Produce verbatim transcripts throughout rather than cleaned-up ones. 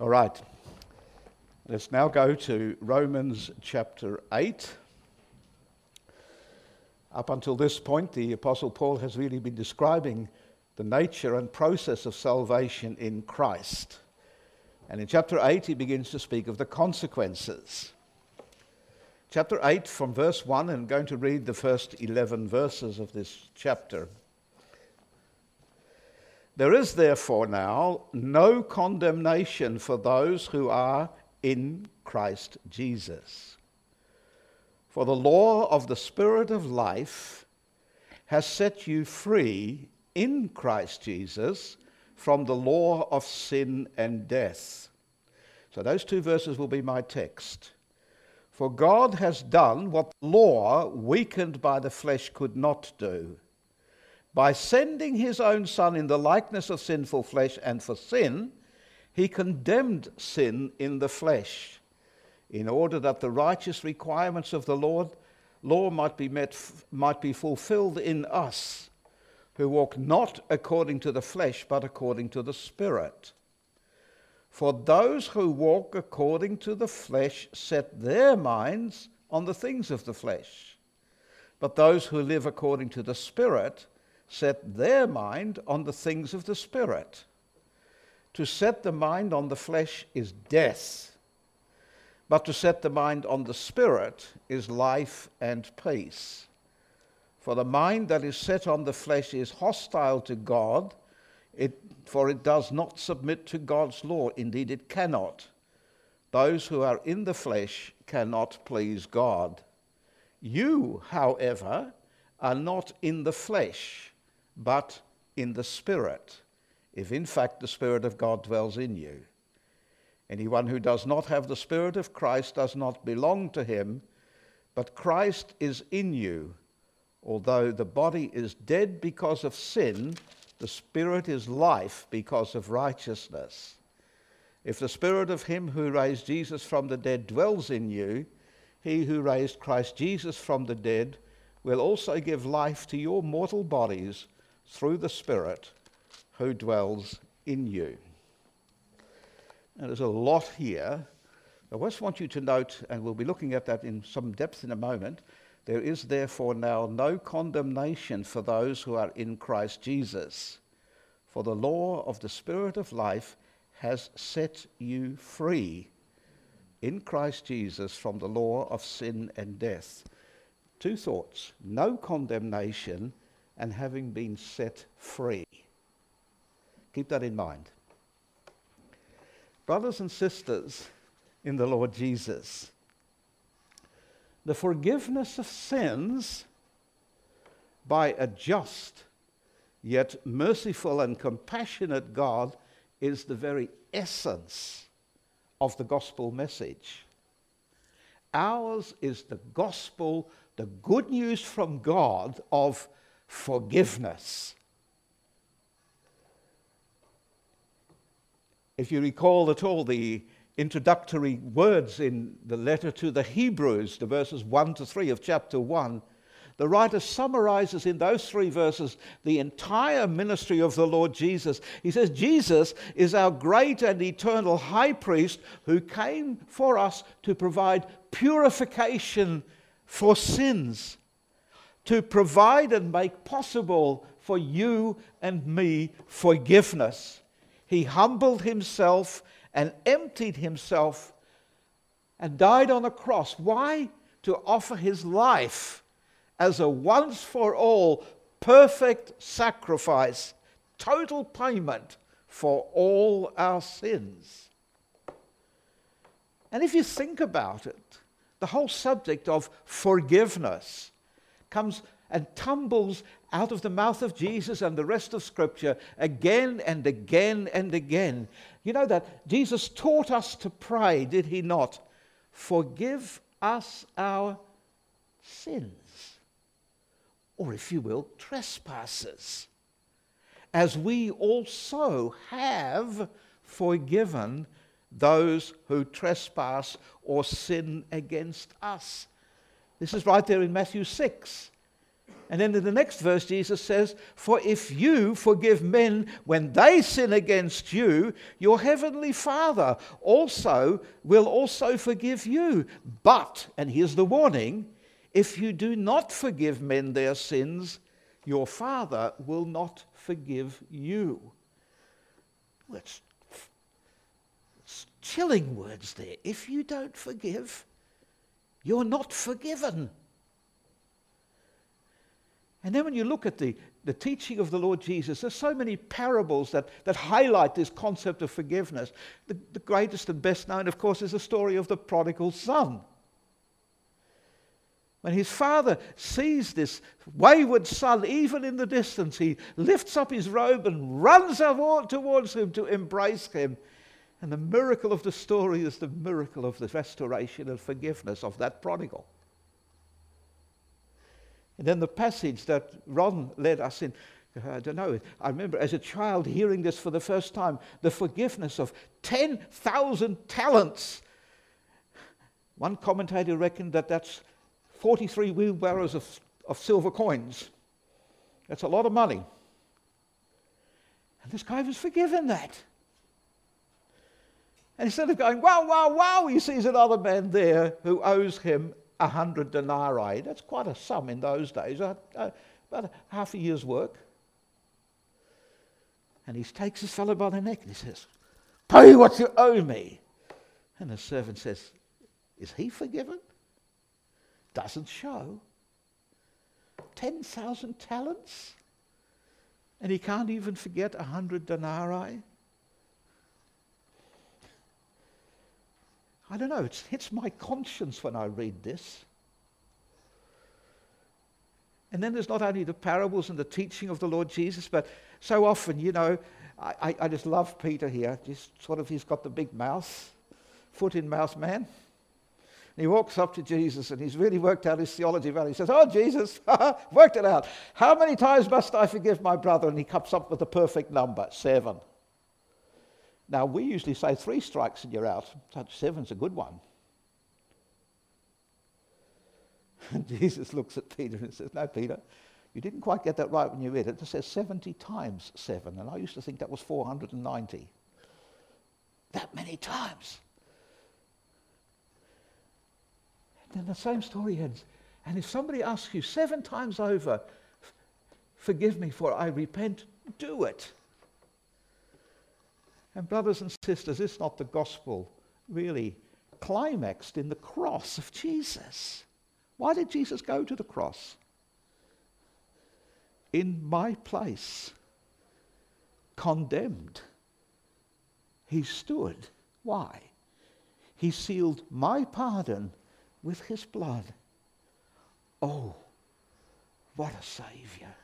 All right, let's now go to Romans chapter eight. Up until this point, the Apostle Paul has really been describing the nature and process of salvation in Christ. And in chapter eight, he begins to speak of the consequences. Chapter eight, from verse one, and I'm going to read the first eleven verses of this chapter. There is therefore now no condemnation for those who are in Christ Jesus. For the law of the Spirit of life has set you free in Christ Jesus from the law of sin and death. So those two verses will be my text. For God has done what the law, weakened by the flesh, could not do. By sending his own Son in the likeness of sinful flesh, and for sin, he condemned sin in the flesh, in order that the righteous requirements of the Lord, law might be met, might be fulfilled in us, who walk not according to the flesh, but according to the Spirit. For those who walk according to the flesh set their minds on the things of the flesh, but those who live according to the Spirit set their mind on the things of the Spirit. To set the mind on the flesh is death, but to set the mind on the Spirit is life and peace. For the mind that is set on the flesh is hostile to God, it, for it does not submit to God's law. Indeed, it cannot. Those who are in the flesh cannot please God. You, however, are not in the flesh, but in the Spirit, if in fact the Spirit of God dwells in you. Anyone who does not have the Spirit of Christ does not belong to him, but Christ is in you. Although the body is dead because of sin, the Spirit is life because of righteousness. If the Spirit of him who raised Jesus from the dead dwells in you, he who raised Christ Jesus from the dead will also give life to your mortal bodies through the Spirit who dwells in you. Now, there's a lot here. I just want you to note, and we'll be looking at that in some depth in a moment, there is therefore now no condemnation for those who are in Christ Jesus. For the law of the Spirit of life has set you free in Christ Jesus from the law of sin and death. Two thoughts: no condemnation and having been set free. Keep that in mind. Brothers and sisters in the Lord Jesus, the forgiveness of sins by a just yet merciful and compassionate God is the very essence of the gospel message. Ours is the gospel, the good news from God of forgiveness. If you recall at all the introductory words in the letter to the Hebrews, the verses one to three of chapter one, the writer summarizes in those three verses the entire ministry of the Lord Jesus. He says, Jesus is our great and eternal high priest who came for us to provide purification for sins, to provide and make possible for you and me forgiveness. He humbled himself and emptied himself and died on a cross. Why? To offer his life as a once-for-all perfect sacrifice, total payment for all our sins. And if you think about it, the whole subject of forgiveness comes and tumbles out of the mouth of Jesus and the rest of Scripture again and again and again. You know that Jesus taught us to pray, did he not? Forgive us our sins, or if you will, trespasses, as we also have forgiven those who trespass or sin against us. This is right there in Matthew six. And then in the next verse, Jesus says, for if you forgive men when they sin against you, your heavenly Father also will also forgive you. But, and here's the warning, if you do not forgive men their sins, your Father will not forgive you. Well, it's, it's chilling words there. If you don't forgive, you're not forgiven. And then when you look at the, the teaching of the Lord Jesus, there's so many parables that, that highlight this concept of forgiveness. The, the greatest and best known, of course, is the story of the prodigal son. When his father sees this wayward son, even in the distance, he lifts up his robe and runs towards him to embrace him. And the miracle of the story is the miracle of the restoration and forgiveness of that prodigal. And then the passage that Ron led us in, I don't know, I remember as a child hearing this for the first time, the forgiveness of ten thousand talents. One commentator reckoned that that's forty-three wheelbarrows of, of silver coins. That's a lot of money. And this guy was forgiven that. And instead of going, wow, wow, wow, he sees another man there who owes him a hundred denarii. That's quite a sum in those days, uh, uh, about half a year's work. And he takes his fellow by the neck and he says, pay what you owe me. And the servant says, is he forgiven? Doesn't show. ten thousand talents? And he can't even forget a hundred denarii? I don't know, it hits my conscience when I read this. And then there's not only the parables and the teaching of the Lord Jesus, but so often, you know, I, I, I just love Peter here. Just sort of, he's got the big mouth, foot in mouth man. And he walks up to Jesus and he's really worked out his theology well. He says, oh, Jesus, worked it out. How many times must I forgive my brother? And he comes up with the perfect number, seven. Now, we usually say three strikes and you're out. Seven's a good one. And Jesus looks at Peter and says, no, Peter, you didn't quite get that right when you read it. It says seventy times seven, and I used to think that was four hundred ninety. That many times. And then the same story ends. And if somebody asks you seven times over, forgive me for I repent, do it. And brothers and sisters, is not the gospel really climaxed in the cross of Jesus? Why did Jesus go to the cross? In my place, condemned, he stood. Why? He sealed my pardon with his blood. Oh, what a Savior.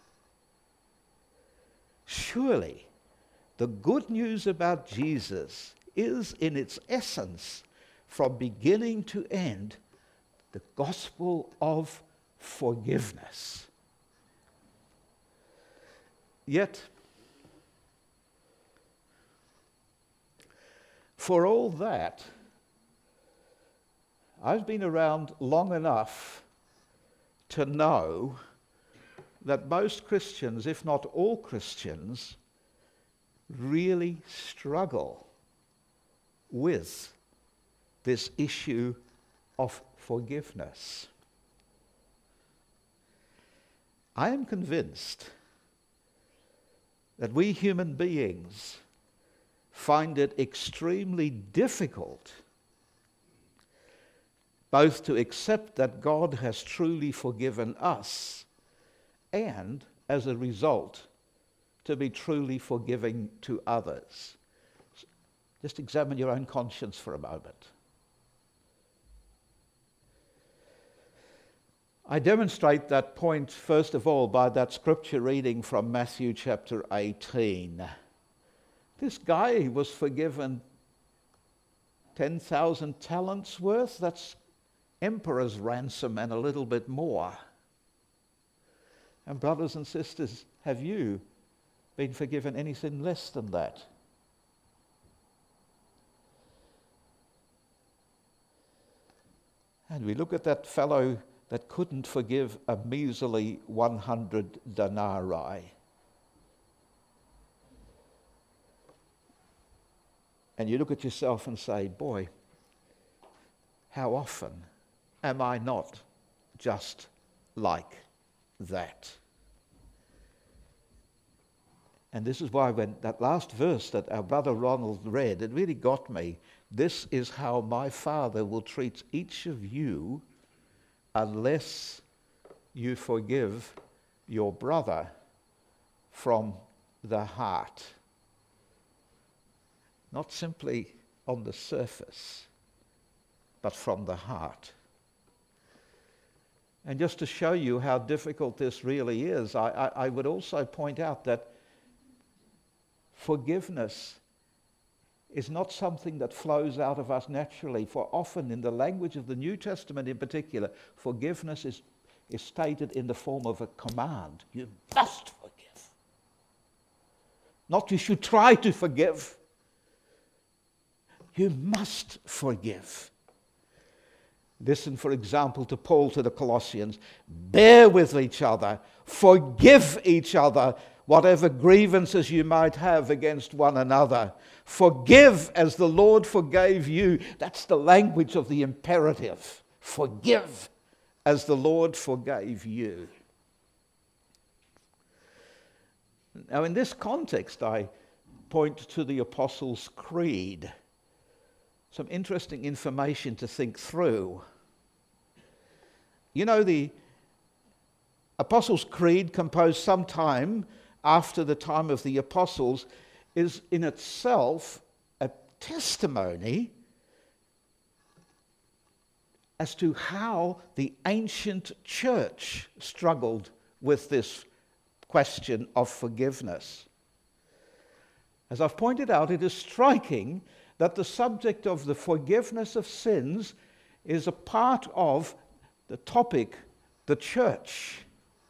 Surely, the good news about Jesus is in its essence, from beginning to end, the gospel of forgiveness. Yet, for all that, I've been around long enough to know that most Christians, if not all Christians, really struggle with this issue of forgiveness. I am convinced that we human beings find it extremely difficult both to accept that God has truly forgiven us and, as a result, to be truly forgiving to others. Just examine your own conscience for a moment. I demonstrate that point, first of all, by that scripture reading from Matthew chapter eighteen. This guy was forgiven ten thousand talents worth. That's emperor's ransom and a little bit more. And brothers and sisters, have you been forgiven anything less than that? And we look at that fellow that couldn't forgive a measly one hundred denarii. And you look at yourself and say, boy, how often am I not just like that? And this is why when that last verse that our brother Ronald read, it really got me. This is how my Father will treat each of you unless you forgive your brother from the heart. Not simply on the surface, but from the heart. And just to show you how difficult this really is, I, I, I would also point out that forgiveness is not something that flows out of us naturally, for often in the language of the New Testament in particular, forgiveness is, is stated in the form of a command. You must forgive. Not you should try to forgive. You must forgive. Listen, for example, to Paul to the Colossians. Bear with each other. Forgive each other whatever grievances you might have against one another. Forgive as the Lord forgave you. That's the language of the imperative. Forgive as the Lord forgave you. Now, in this context, I point to the Apostles' Creed. Some interesting information to think through. You know, the Apostles' Creed, composed sometime after the time of the Apostles, is in itself a testimony as to how the ancient church struggled with this question of forgiveness. As I've pointed out, it is striking that the subject of the forgiveness of sins is a part of the topic, the church.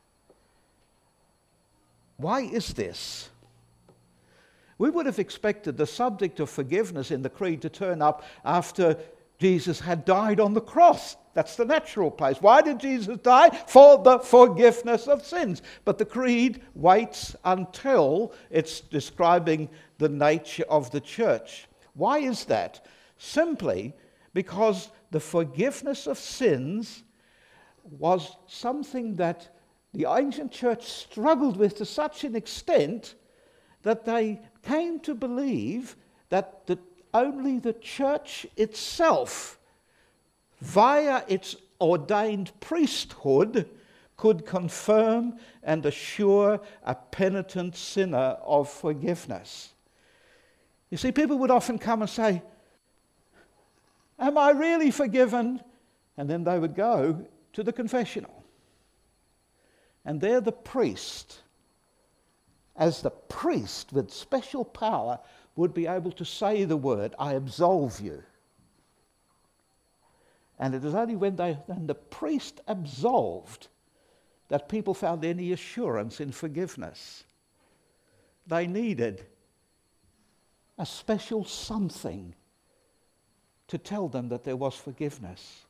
Why is this? We would have expected the subject of forgiveness in the creed to turn up after Jesus had died on the cross. That's the natural place. Why did Jesus die? For the forgiveness of sins. But the creed waits until it's describing the nature of the church. Why is that? Simply because the forgiveness of sins was something that the ancient church struggled with to such an extent that they came to believe that the, only the church itself, via its ordained priesthood, could confirm and assure a penitent sinner of forgiveness. You see, people would often come and say, am I really forgiven? And then they would go to the confessional. And there the priest, as the priest with special power, would be able to say the word, I absolve you. And it is only when they, when the priest absolved that people found any assurance in forgiveness. They needed a special something to tell them that there was forgiveness.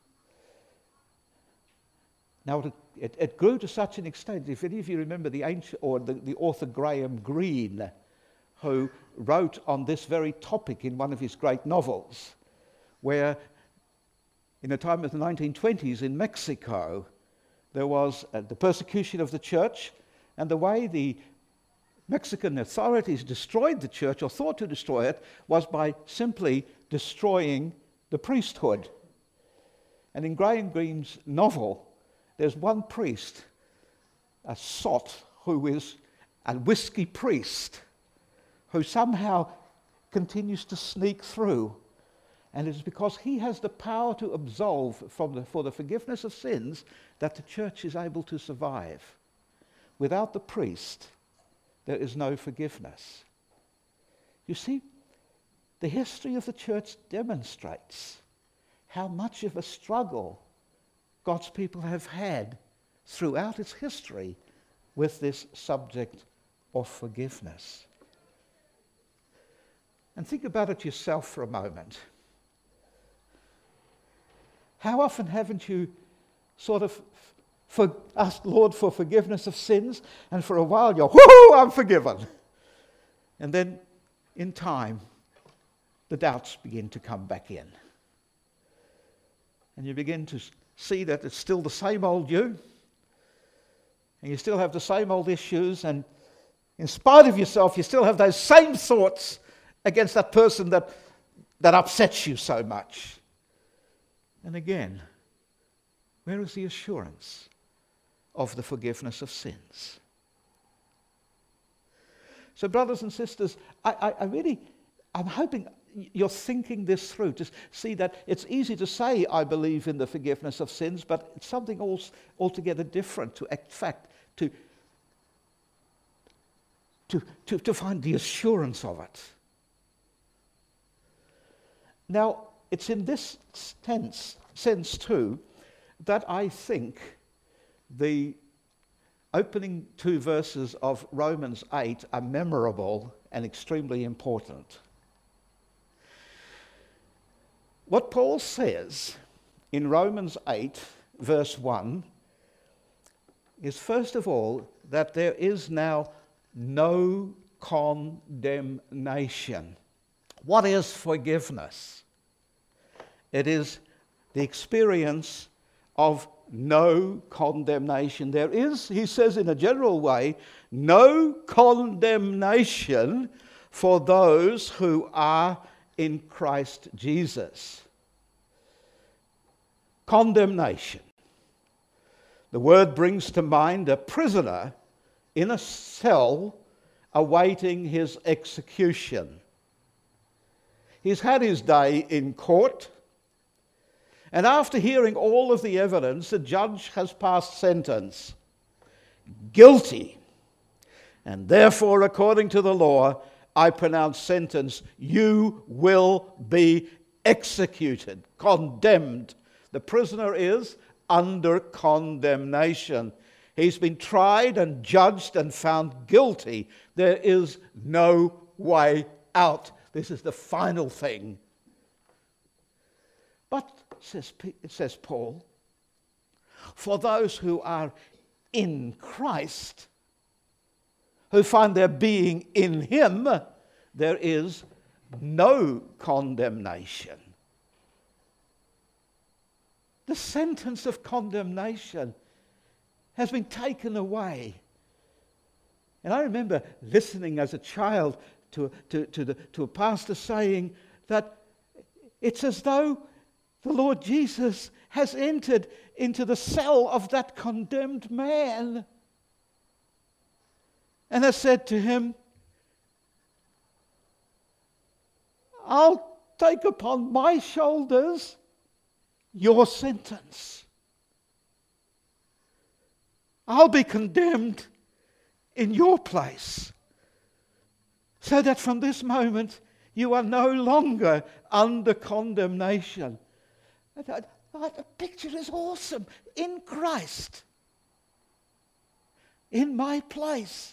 Now, it, it, it grew to such an extent, if any of you remember the ancient, or the, the author Graham Greene, who wrote on this very topic in one of his great novels, where in the time of the nineteen twenties in Mexico, there was uh, the persecution of the church, and the way the Mexican authorities destroyed the church, or thought to destroy it, was by simply destroying the priesthood. And in Graham Greene's novel, there's one priest, a sot, who is a whiskey priest, who somehow continues to sneak through. And it is because he has the power to absolve from the, for the forgiveness of sins that the church is able to survive. Without the priest, there is no forgiveness. You see, the history of the church demonstrates how much of a struggle God's people have had throughout its history with this subject of forgiveness. And think about it yourself for a moment. How often haven't you sort of for, ask Lord for forgiveness of sins, and for a while you're, whoo, I'm forgiven. And then in time, the doubts begin to come back in. And you begin to see that it's still the same old you, and you still have the same old issues, and in spite of yourself, you still have those same thoughts against that person that, that upsets you so much. And again, where is the assurance of the forgiveness of sins? So brothers and sisters, I, I, I really, I'm hoping you're thinking this through to see that it's easy to say, I believe in the forgiveness of sins, but it's something else altogether different to act fact, to, to, to, to find the assurance of it. Now, it's in this tense, sense too that I think the opening two verses of Romans eight are memorable and extremely important. What Paul says in Romans eight, verse one, is first of all that there is now no condemnation. What is forgiveness? It is the experience of no condemnation. There is, he says in a general way, no condemnation for those who are in Christ Jesus. Condemnation. The word brings to mind a prisoner in a cell awaiting his execution. He's had his day in court, and after hearing all of the evidence, the judge has passed sentence. Guilty. And therefore, according to the law, I pronounce sentence, you will be executed, condemned. The prisoner is under condemnation. He's been tried and judged and found guilty. There is no way out. This is the final thing. But, says, says Paul, for those who are in Christ, who find their being in him, there is no condemnation. The sentence of condemnation has been taken away. And I remember listening as a child to, to, to, the, to a pastor saying that it's as though the Lord Jesus has entered into the cell of that condemned man and has said to him, I'll take upon my shoulders your sentence. I'll be condemned in your place, so that from this moment you are no longer under condemnation. The picture is awesome. In Christ, in my place,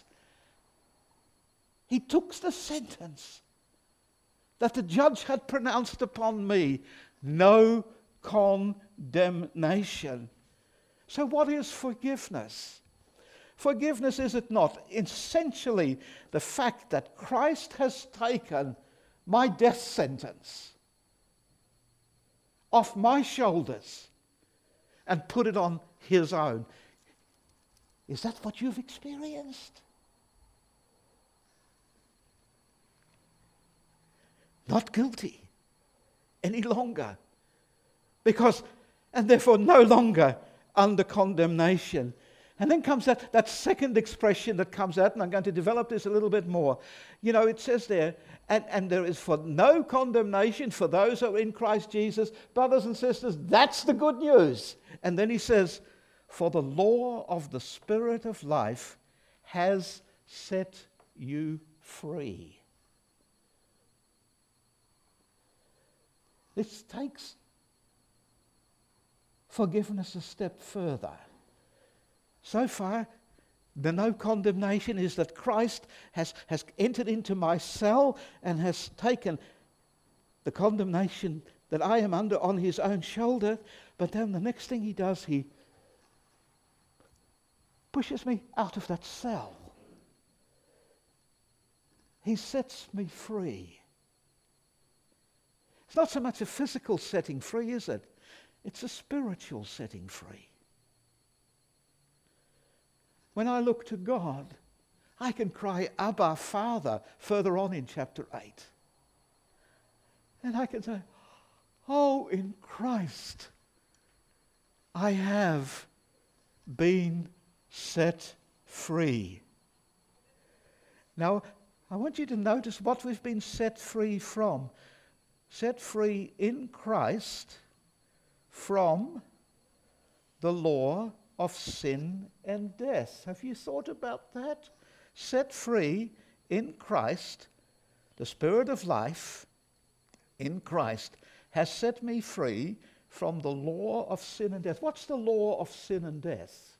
he took the sentence that the judge had pronounced upon me. No condemnation. So what is forgiveness? Forgiveness, is it not, essentially the fact that Christ has taken my death sentence off my shoulders and put it on his own. Is that what you've experienced? Not guilty any longer. Because, and therefore no longer under condemnation. And then comes that, that second expression that comes out, and I'm going to develop this a little bit more. You know, it says there, and, and there is for no condemnation for those who are in Christ Jesus. Brothers and sisters, that's the good news. And then he says, for the law of the Spirit of life has set you free. This takes forgiveness a step further. So far, the no condemnation is that Christ has, has entered into my cell and has taken the condemnation that I am under on his own shoulder. But then the next thing he does, he pushes me out of that cell. He sets me free. It's not so much a physical setting free, is it? It's a spiritual setting free. When I look to God, I can cry, Abba, Father, further on in chapter eight. And I can say, oh, in Christ, I have been set free. Now, I want you to notice what we've been set free from. Set free in Christ from the law of sin and death. Have you thought about that? Set free in Christ, the Spirit of life in Christ has set me free from the law of sin and death. What's the law of sin and death?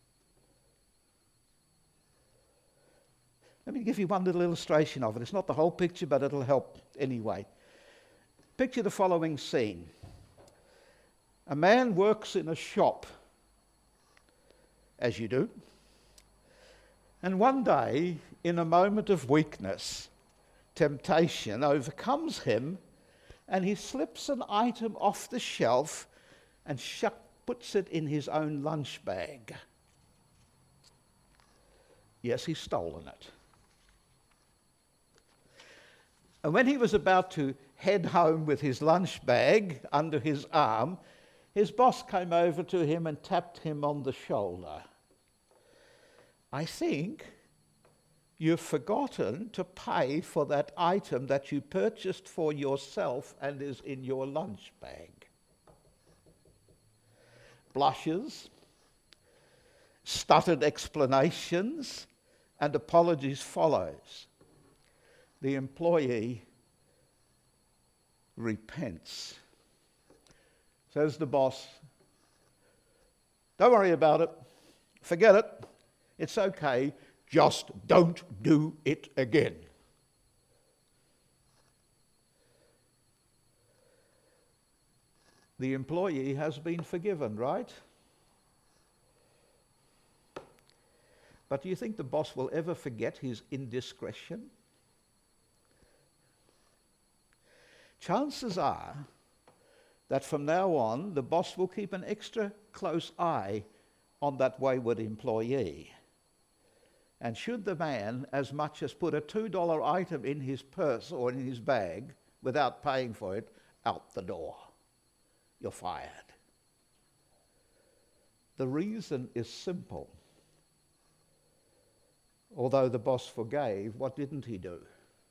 Let me give you one little illustration of it. It's not the whole picture, but it'll help anyway. Picture the following scene. A man works in a shop, as you do, and one day, in a moment of weakness, temptation overcomes him, and he slips an item off the shelf and shuck, puts it in his own lunch bag. Yes, he's stolen it. And when he was about to head home with his lunch bag under his arm, his boss came over to him and tapped him on the shoulder. I think you've forgotten to pay for that item that you purchased for yourself and is in your lunch bag. Blushes, stuttered explanations, and apologies follows. The employee repents. Says the boss, don't worry about it, forget it, it's okay, just don't do it again. The employee has been forgiven, right? But do you think the boss will ever forget his indiscretion? Chances are that from now on, the boss will keep an extra close eye on that wayward employee. And should the man as much as put a two dollar item in his purse or in his bag without paying for it, out the door. You're fired. The reason is simple. Although the boss forgave, what didn't he do?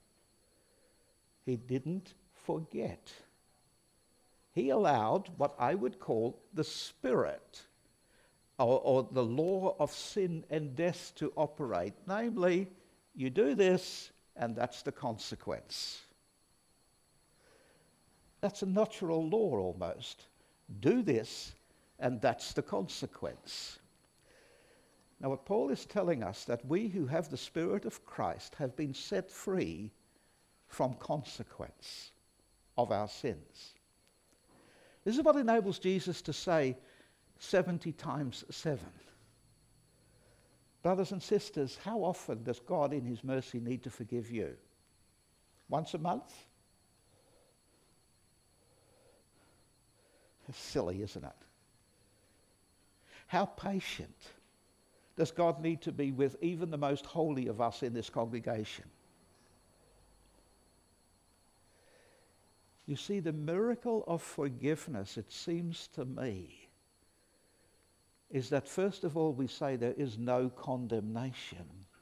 He didn't forget. He allowed what I would call the spirit or, or the law of sin and death to operate. Namely, you do this and that's the consequence. That's a natural law almost. Do this and that's the consequence. Now what Paul is telling us, that we who have the Spirit of Christ have been set free from consequence of our sins. This is what enables Jesus to say seventy times seven. Brothers and sisters, how often does God in his mercy need to forgive you? Once a month? It's silly, isn't it? How patient does God need to be with even the most holy of us in this congregation? You see, the miracle of forgiveness, it seems to me, is that first of all we say there is no condemnation.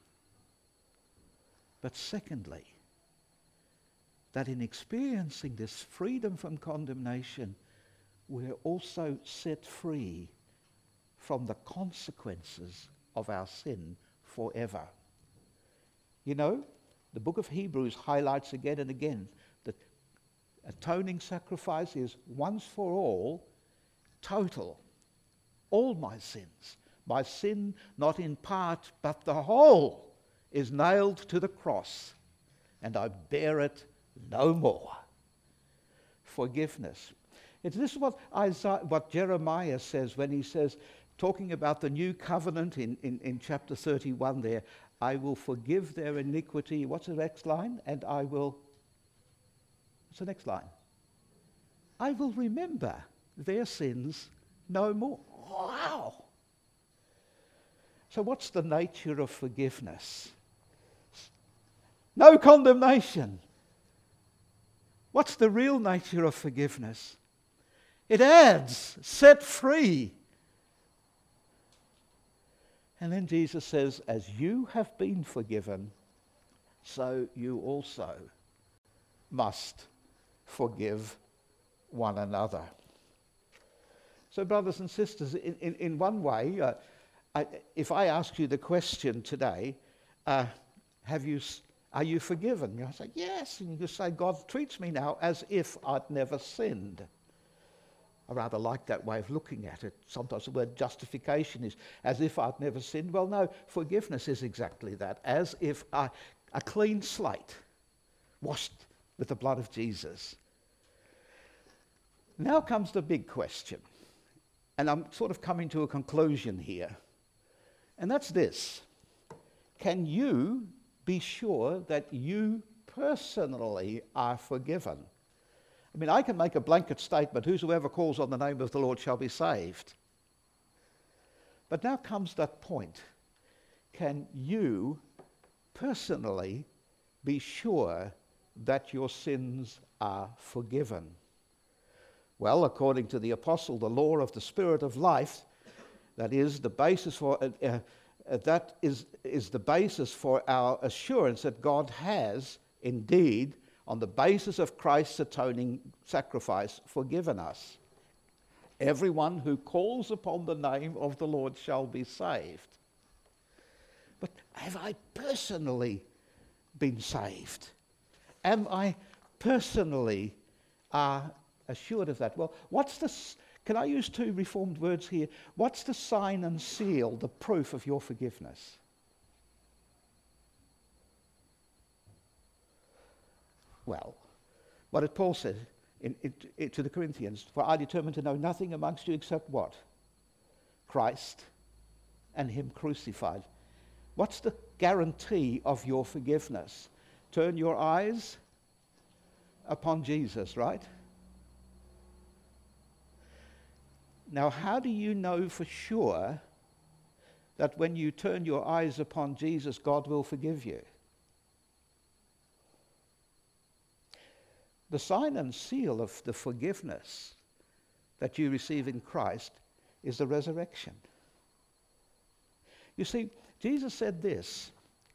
But secondly, that in experiencing this freedom from condemnation, we're also set free from the consequences of our sin forever. You know, the book of Hebrews highlights again and again that atoning sacrifice is once for all, total. All my sins, my sin not in part but the whole, is nailed to the cross, and I bear it no more. Forgiveness. It's this is what Isaiah, what Jeremiah says when he says, talking about the new covenant in, in, in chapter thirty-one there. I will forgive their iniquity. What's the next line? And I will, what's the next line? I will remember their sins no more. Wow! So what's the nature of forgiveness? No condemnation. What's the real nature of forgiveness? It adds, set free. And then Jesus says, as you have been forgiven, so you also must forgive one another. So brothers and sisters, in, in, in one way, uh, I, if I ask you the question today, uh, have you, are you forgiven? You say, yes. And you just say, God treats me now as if I'd never sinned. I rather like that way of looking at it. Sometimes the word justification is as if I'd never sinned. Well, no, forgiveness is exactly that. As if I, a clean slate, washed with the blood of Jesus. Now comes the big question. And I'm sort of coming to a conclusion here. And that's this. Can you be sure that you personally are forgiven? I mean, I can make a blanket statement, whosoever calls on the name of the Lord shall be saved. But now comes that point. Can you personally be sure that your sins are forgiven? Well, according to the apostle, the law of the Spirit of life, that is the basis for uh, uh, uh, that is is the basis for our assurance that God has indeed, on the basis of Christ's atoning sacrifice, forgiven us. Everyone who calls upon the name of the Lord shall be saved. But have I personally been saved? Am I personally uh, assured of that? Well, what's the, can I use two reformed words here? What's the sign and seal, the proof of your forgiveness? Well, what did Paul say in, in, in, to the Corinthians? For I determined to know nothing amongst you except what? Christ and him crucified. What's the guarantee of your forgiveness? Turn your eyes upon Jesus, right? Now, how do you know for sure that when you turn your eyes upon Jesus, God will forgive you? The sign and seal of the forgiveness that you receive in Christ is the resurrection. You see, Jesus said this,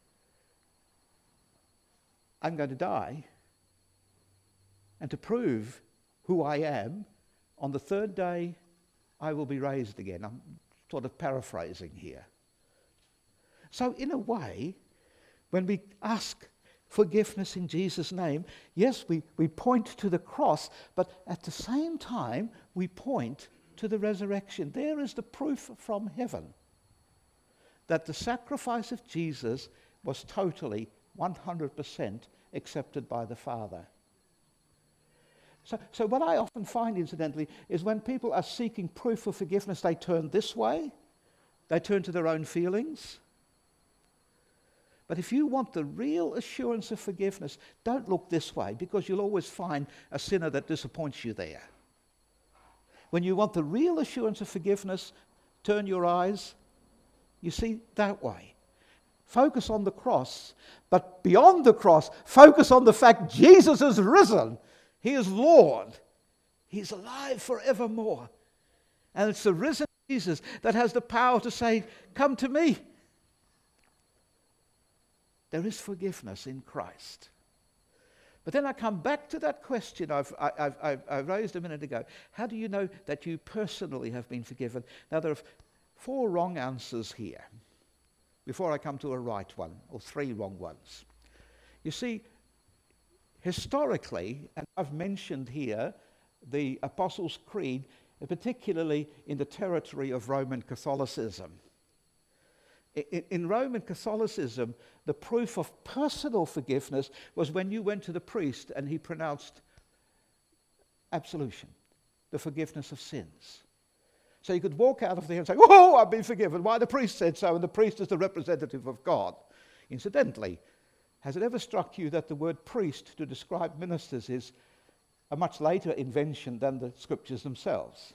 I'm going to die, and to prove who I am, on the third day I will be raised again. I'm sort of paraphrasing here. So in a way, when we ask forgiveness in Jesus' name, yes, we, we point to the cross, but at the same time, we point to the resurrection. There is the proof from heaven that the sacrifice of Jesus was totally, one hundred percent accepted by the Father. So, so what I often find, incidentally, is when people are seeking proof of forgiveness, they turn this way, they turn to their own feelings. But if you want the real assurance of forgiveness, don't look this way, because you'll always find a sinner that disappoints you there. When you want the real assurance of forgiveness, turn your eyes, you see, that way. Focus on the cross, but beyond the cross, focus on the fact Jesus is risen. He is Lord. He's alive forevermore. And it's the risen Jesus that has the power to say, come to me. There is forgiveness in Christ. But then I come back to that question I've, I've, I've, I raised a minute ago. How do you know that you personally have been forgiven? Now, there are four wrong answers here before I come to a right one, or three wrong ones. You see, historically, and I've mentioned here the Apostles' Creed, particularly in the territory of Roman Catholicism. In, in Roman Catholicism, the proof of personal forgiveness was when you went to the priest and he pronounced absolution, the forgiveness of sins. So you could walk out of there and say, oh, I've been forgiven. Why? The priest said so, and the priest is the representative of God. Incidentally, has it ever struck you that the word priest to describe ministers is a much later invention than the scriptures themselves?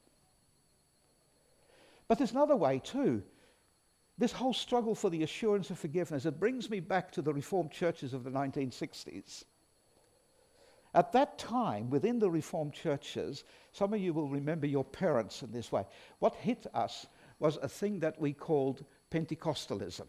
But there's another way too. This whole struggle for the assurance of forgiveness, it brings me back to the Reformed churches of the nineteen sixties. At that time, within the Reformed churches, some of you will remember your parents in this way. What hit us was a thing that we called Pentecostalism.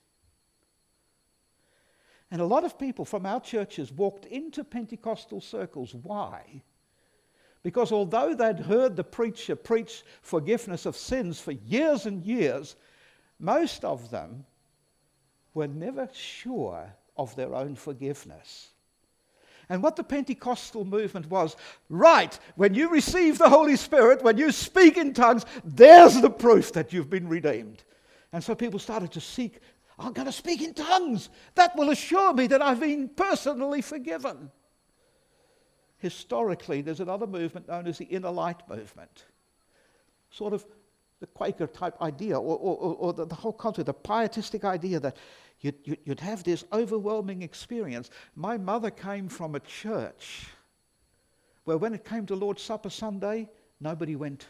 And a lot of people from our churches walked into Pentecostal circles. Why? Because although they'd heard the preacher preach forgiveness of sins for years and years, most of them were never sure of their own forgiveness. And what the Pentecostal movement was, right, when you receive the Holy Spirit, when you speak in tongues, there's the proof that you've been redeemed. And so people started to seek, I'm going to speak in tongues. That will assure me that I've been personally forgiven. Historically, there's another movement known as the Inner Light movement. Sort of the Quaker type idea, or, or, or the, the whole concept, the pietistic idea that you'd, you'd have this overwhelming experience. My mother came from a church where when it came to Lord's Supper Sunday, nobody went.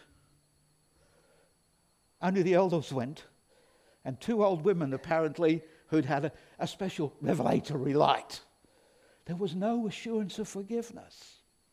Only the elders went. And two old women, apparently, who'd had a, a special revelatory light. There was no assurance of forgiveness.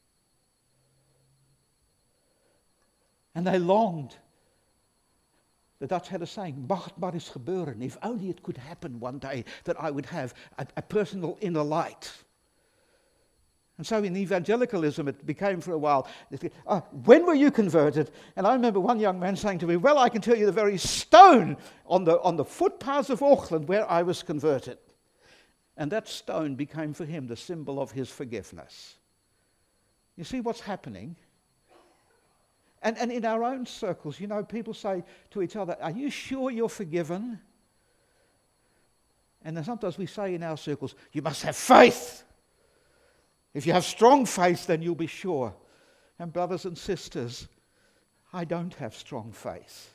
And they longed. The Dutch had a saying, mag het maar eens gebeuren. If only it could happen one day that I would have a, a personal inner light. And so in evangelicalism it became for a while, oh, when were you converted? And I remember one young man saying to me, well, I can tell you the very stone on the, on the footpaths of Auckland where I was converted. And that stone became for him the symbol of his forgiveness. You see what's happening? And, and in our own circles, you know, people say to each other, are you sure you're forgiven? And then sometimes we say in our circles, you must have faith. If you have strong faith, then you'll be sure. And brothers and sisters, I don't have strong faith.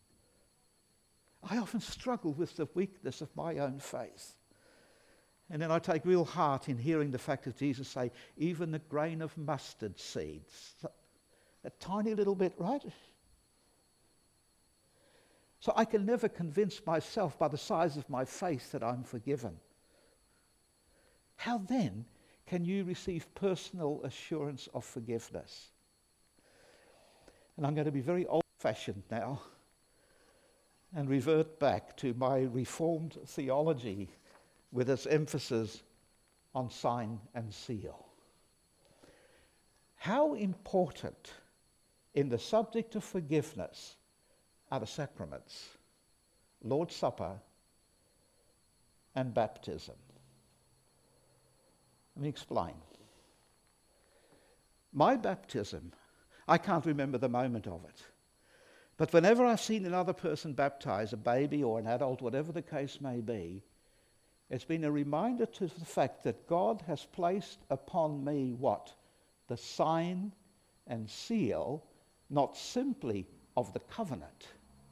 I often struggle with the weakness of my own faith. And then I take real heart in hearing the fact of Jesus say, even the grain of mustard seeds, a tiny little bit, right? So I can never convince myself by the size of my faith that I'm forgiven. How then can you receive personal assurance of forgiveness? And I'm going to be very old-fashioned now and revert back to my Reformed theology with its emphasis on sign and seal. How important in the subject of forgiveness are the sacraments, Lord's Supper and baptism. Let me explain. My baptism, I can't remember the moment of it, but whenever I've seen another person baptize, a baby or an adult, whatever the case may be, it's been a reminder to the fact that God has placed upon me what? The sign and seal, not simply of the covenant,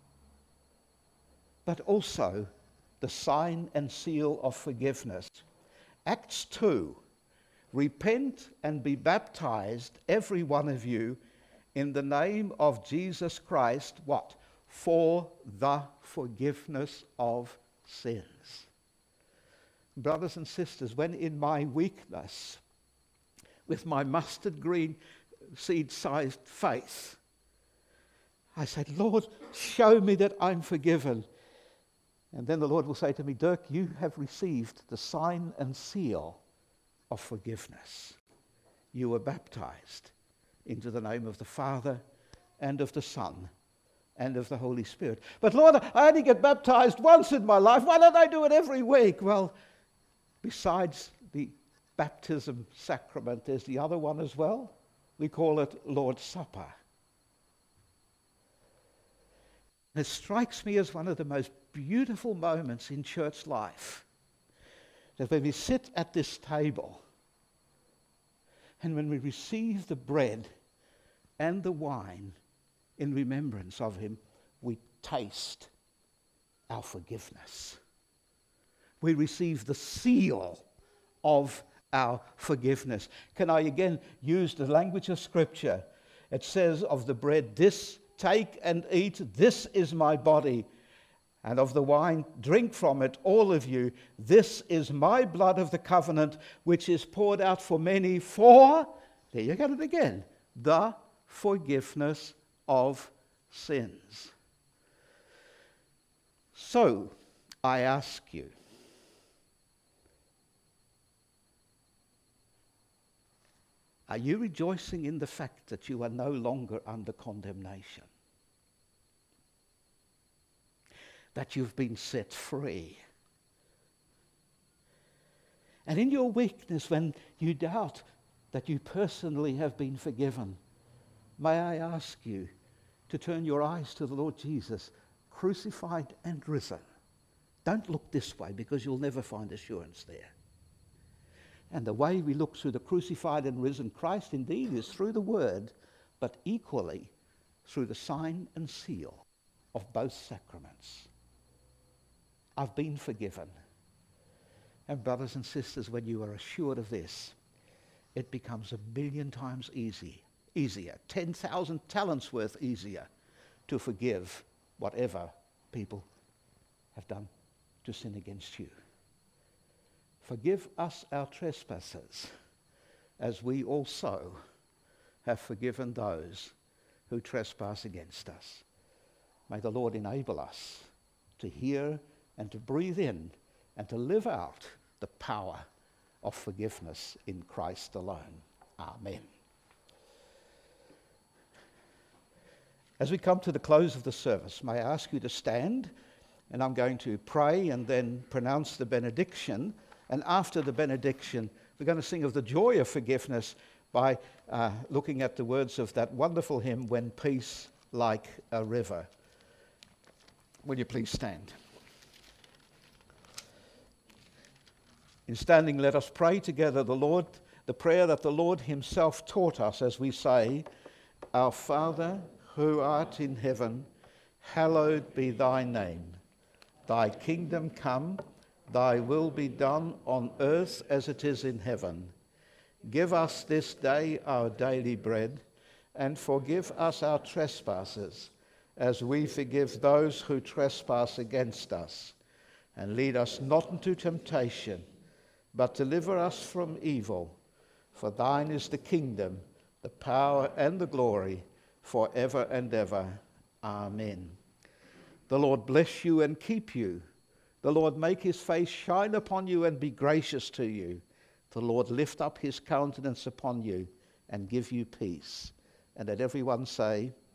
but also the sign and seal of forgiveness. Acts two, repent and be baptized, every one of you, in the name of Jesus Christ, what? For the forgiveness of sins. Brothers and sisters, when in my weakness, with my mustard green seed-sized faith, I said, Lord, show me that I'm forgiven. And then the Lord will say to me, Dirk, you have received the sign and seal of forgiveness. You were baptized into the name of the Father and of the Son and of the Holy Spirit. But Lord, I only get baptized once in my life. Why don't I do it every week? Well, besides the baptism sacrament, there's the other one as well. We call it Lord's Supper. It strikes me as one of the most beautiful moments in church life, that when we sit at this table and when we receive the bread and the wine in remembrance of him, we taste our forgiveness. We receive the seal of our forgiveness. Can I again use the language of Scripture? It says of the bread, this take and eat, this is my body. And of the wine, drink from it, all of you. This is my blood of the covenant, which is poured out for many for, there you got it again, the forgiveness of sins. So, I ask you, are you rejoicing in the fact that you are no longer under condemnation? That you've been set free? And in your weakness, when you doubt that you personally have been forgiven, may I ask you to turn your eyes to the Lord Jesus, crucified and risen. Don't look this way, because you'll never find assurance there. And the way we look through the crucified and risen Christ indeed is through the word, but equally through the sign and seal of both sacraments. I've been forgiven. And brothers and sisters, when you are assured of this, it becomes a million times easy, easier, ten thousand talents worth easier to forgive whatever people have done to sin against you. Forgive us our trespasses, as we also have forgiven those who trespass against us. May the Lord enable us to hear and to breathe in and to live out the power of forgiveness in Christ alone. Amen. As we come to the close of the service, may I ask you to stand, and I'm going to pray and then pronounce the benediction. And after the benediction, we're going to sing of the joy of forgiveness by uh, looking at the words of that wonderful hymn, When Peace Like a River. Will you please stand? In standing, let us pray together the Lord, the prayer that the Lord himself taught us as we say, Our Father, who art in heaven, hallowed be thy name. Thy kingdom come, thy will be done on earth as it is in heaven. Give us this day our daily bread, and forgive us our trespasses, as we forgive those who trespass against us. And lead us not into temptation, but deliver us from evil. For thine is the kingdom, the power, and the glory, forever and ever. Amen. The Lord bless you and keep you. The Lord make his face shine upon you and be gracious to you. The Lord lift up his countenance upon you and give you peace. And let everyone say,